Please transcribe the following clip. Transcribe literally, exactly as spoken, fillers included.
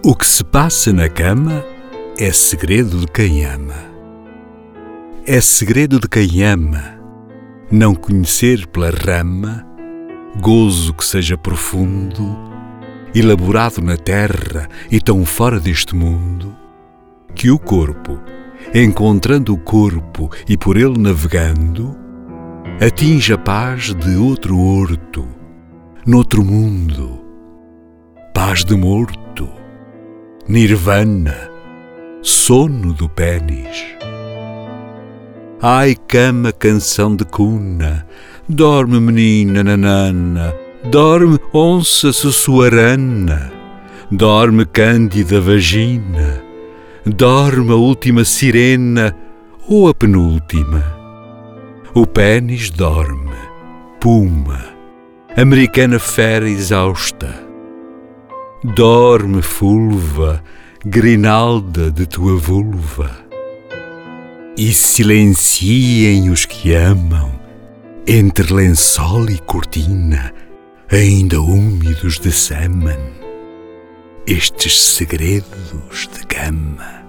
O que se passa na cama é segredo de quem ama. É segredo de quem ama não conhecer pela rama gozo que seja profundo, elaborado na terra e tão fora deste mundo, que o corpo, encontrando o corpo e por ele navegando, atinge a paz de outro horto, noutro mundo, paz de morto, nirvana, sono do pênis. Ai, cama, canção de cuna, dorme, menina nanana, dorme, onça sussuarana, dorme, cândida vagina, dorme a última sirena ou a penúltima. O pênis dorme, puma, americana fera exausta. Dorme, fulva, grinalda de tua vulva. E silenciem os que amam, entre lençol e cortina, ainda úmidos de sêmen, estes segredos de cama.